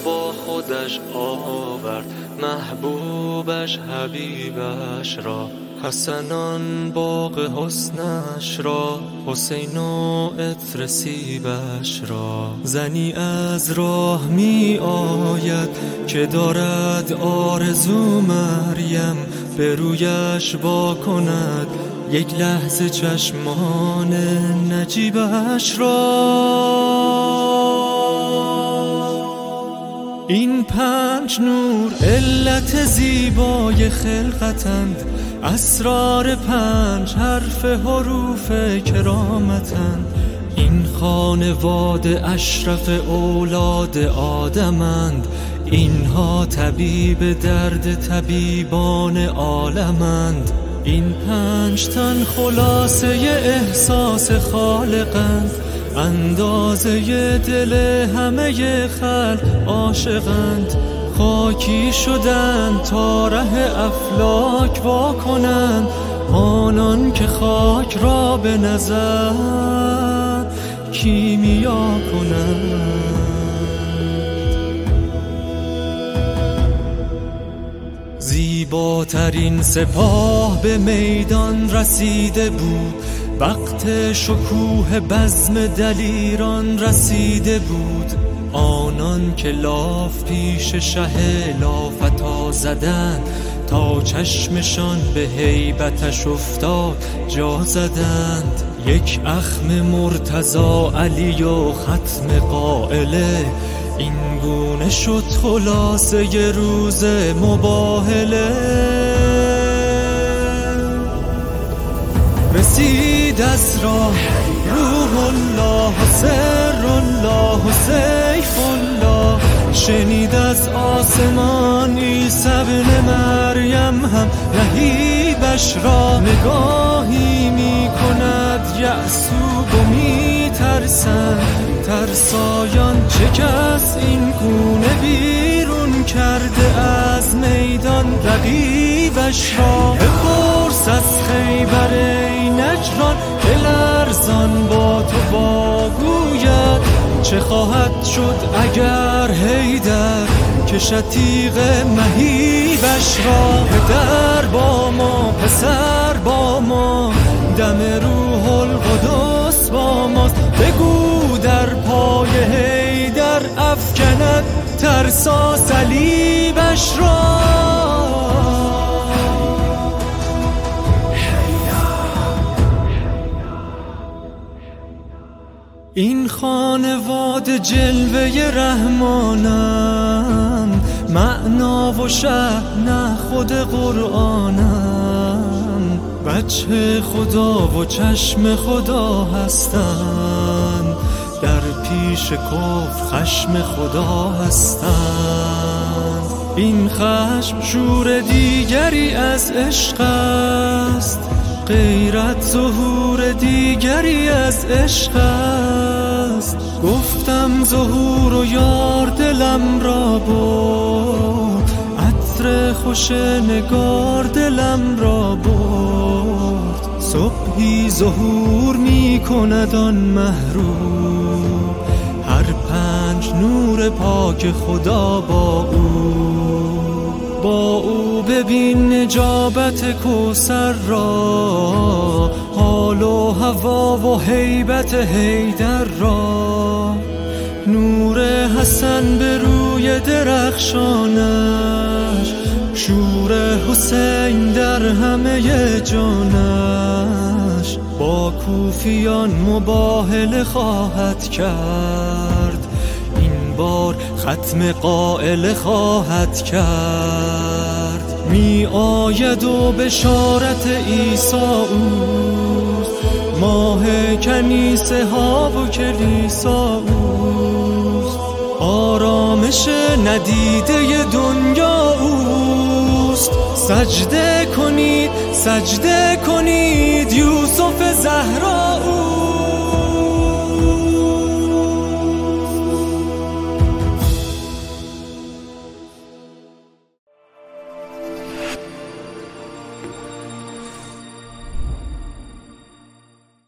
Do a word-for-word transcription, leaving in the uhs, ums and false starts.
با خودش آورد محبوبش حبیبش را. حسنان باغ حسنش را، حسین و عطر سیبش را. زنی از راه می آید که دارد آرزو مریم به رویش وا کند یک لحظه چشمان نجیبش را. این پنج نور علت زیبای خلقتند، اسرار پنج حرف حروف کرامتند. این خانواده اشرف اولاد آدمند، اینها طبیب درد طبیبان عالمند. این پنج تن خلاصه احساس خالقند، اندازه دل همه خلق عاشقند. خاکی شدند تا ره افلاک وا کنند، آنان که خاک را به نظر کیمیا کنند. زیباترین سپاه به میدان رسیده بود، وقت شکوه بزم دلیران رسیده بود. آنان که لاف پیش شه لافتا زدند، تا چشمشان به هیبتش افتاد جا زدند. یک اخم مرتضی علی و ختم قائله، این گونه شد خلاصه روز مباهله. رسید از راه روح الله و سر الله و سیف الله، شنید از آسمان عیسی ابن مریم هم رهیبش را. نگاهی می کند یعصوب و می ترسند، ترسایان چه کس این گونه بیرون کرده از میدان رقیبش را. بپرس از خیبر ای نجران که لرزان با تو باگوید، چه خواهد شد اگر حیدر کشد تیغ مهیبش را. پدر با ما پسر با ما، دم روح القدس با ماست. بگو در پای حیدر افکند ترسا صلیبش را. این خانواده جلوه رحمانم، معنا و شأن خود قرآنم. بچه خدا و چشم خدا هستند، در پیش کفر خشم خدا هستند. این خشم شور دیگری از عشق است، غیرت ظهور دیگری از عشق است. گفتم ظهور و یار دلم را برد، عطر خوش نگار دلم را برد. صبحی ظهور می کند آن محروم، هر پنج نور پاک خدا با او. با او ببین نجابت کوثر را، حال و هوا و هیبت حیدر را. نور حسن به روی درخشانش، شور حسین در همه جانش. با کوفیان مباهله خواهد کرد، این بار ختم قائله خواهد کرد. می آید و بشارت عیسی اوست، ماه کنیسه ها و کلیسا اوست. آرامش ندیده دنیا اوست. سجده کنید سجده کنید یوسف